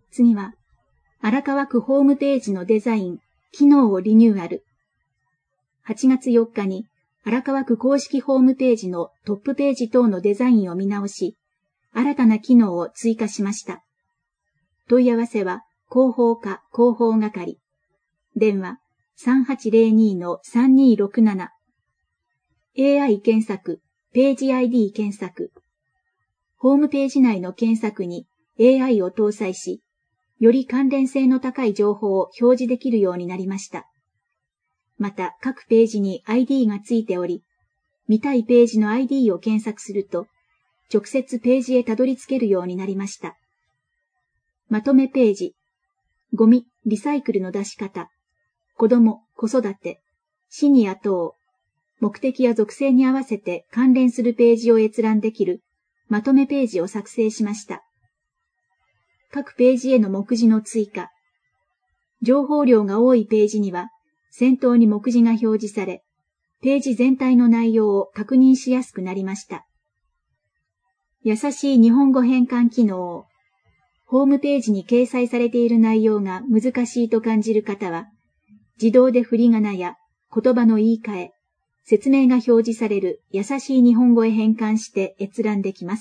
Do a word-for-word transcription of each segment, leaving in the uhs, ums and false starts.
次は、荒川区ホームページのデザイン、機能をリニューアル。はちがつよっかに、荒川区公式ホームページのトップページ等のデザインを見直し、新たな機能を追加しました。問い合わせは、広報課広報係。電話 さんはちゼロに の さんにーろくなな。エーアイ 検索、ページ アイディー 検索。ホームページ内の検索に エーアイ を搭載し、より関連性の高い情報を表示できるようになりました。また、各ページに アイディー がついており、見たいページの アイディー を検索すると、直接ページへたどり着けるようになりました。まとめページ、ゴミ、リサイクルの出し方、子供、子育て、シニア等、目的や属性に合わせて関連するページを閲覧できるまとめページを作成しました。各ページへの目次の追加。情報量が多いページには、先頭に目次が表示され、ページ全体の内容を確認しやすくなりました。優しい日本語変換機能。ホームページに掲載されている内容が難しいと感じる方は、自動で振り仮名や言葉の言い換え、説明が表示される優しい日本語へ変換して閲覧できます。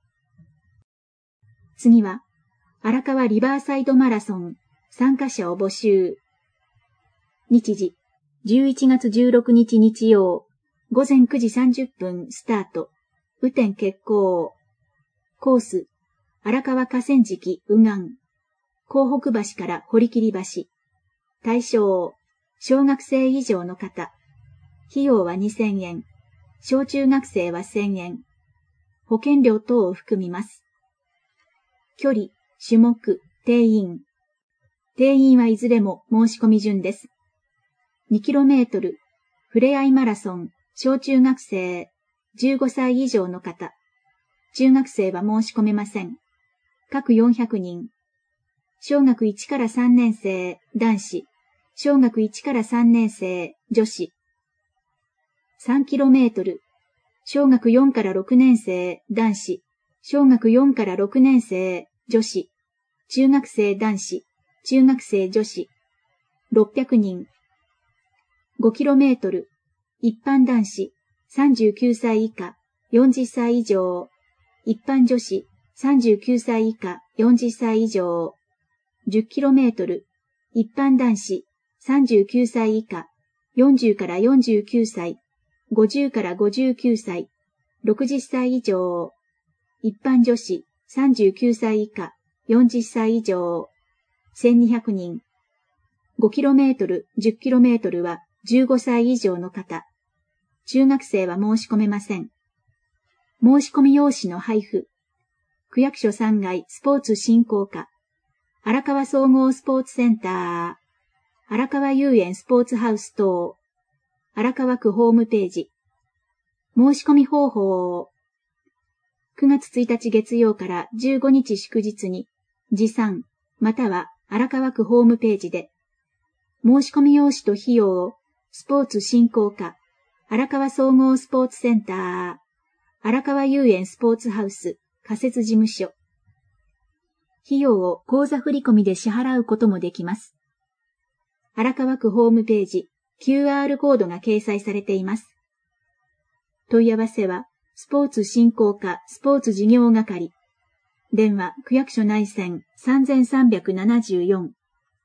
次は、荒川リバーサイドマラソン参加者を募集。日時、じゅういちがつじゅうろくにち日曜、ごぜんくじさんじゅっぷんスタート、雨天決行。コース、荒川河川敷右岸、港北橋から堀切橋。対象、小学生以上の方。費用はにせんえん、小中学生はせんえん。保険料等を含みます。距離、種目、定員。定員はいずれも申し込み順です。にキロメートル、ふれあいマラソン、小中学生、じゅうごさい以上の方。中学生は申し込めません。各よんひゃくにん。小学いちからさんねん生、男子。小学いちからさんねん生、女子。さんキロメートル。小学よんからろくねん生、男子。小学よんからろくねん生、女子。中学生男子。中学生女子。ろっぴゃくにん。ごキロメートル。一般男子。さんじゅうきゅうさい以下、よんじゅっさい以上。一般女子。さんじゅうきゅうさい以下、よんじゅっさい以上。じゅっキロメートル。一般男子。さんじゅうきゅうさい以下、よんじゅうからよんじゅうきゅうさい、ごじゅうからごじゅうきゅうさい、ろくじゅっさい以上。一般女子。さんじゅうきゅうさい以下、よんじゅっさい以上。せんにひゃくにん。ごキロメートル、じゅっキロメートルはじゅうごさい以上の方。中学生は申し込めません。申し込み用紙の配布。区役所さんがいスポーツ振興課。荒川総合スポーツセンター。荒川遊園スポーツハウス等。荒川区ホームページ。申し込み方法。くがつついたち月曜からじゅうごにち祝日に、持参、または荒川区ホームページで、申し込み用紙と費用を、スポーツ振興課、荒川総合スポーツセンター、荒川遊園スポーツハウス、仮設事務所。費用を口座振込で支払うこともできます。荒川区ホームページ、キューアール コードが掲載されています。問い合わせは、スポーツ振興課スポーツ事業係。電話、区役所内線さんさんななよん。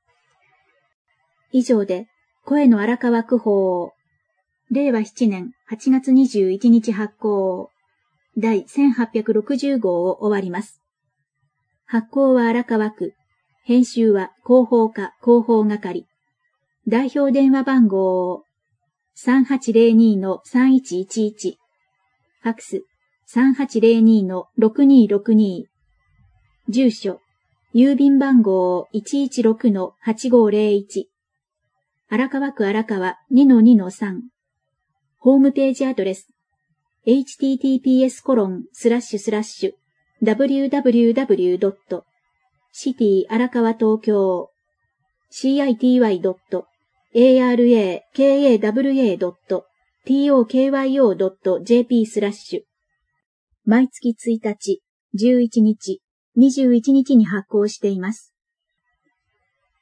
以上で、声の荒川区報、れいわななねんはちがつにじゅういちにち発行、だいせんはっぴゃくろくじゅうごうを終わります。発行は荒川区、編集は広報課広報係。代表電話番号 さんはちゼロに の さんいちいちいち。ファクス さんはちゼロに の ろくにろくに。住所、郵便番号 いちいちろく の はちごゼロいち。荒川区荒川 にのにのさん。ホームページアドレス エイチティーティーピーエスコロンスラッシュスラッシュダブリューダブリューダブリュードットシティ荒川東京 シーアイティーワイドットエーアールエーケーエーダブリューエードットティーオーケーワイオードットジェーピー スラッシュ毎月ついたち、じゅういちにち、にじゅういちにちに発行しています。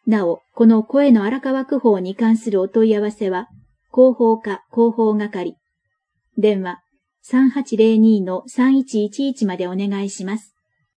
なお、この声の荒川区報に関するお問い合わせは、広報課広報係。電話 さんはちゼロにのさんいちいちいち までお願いします。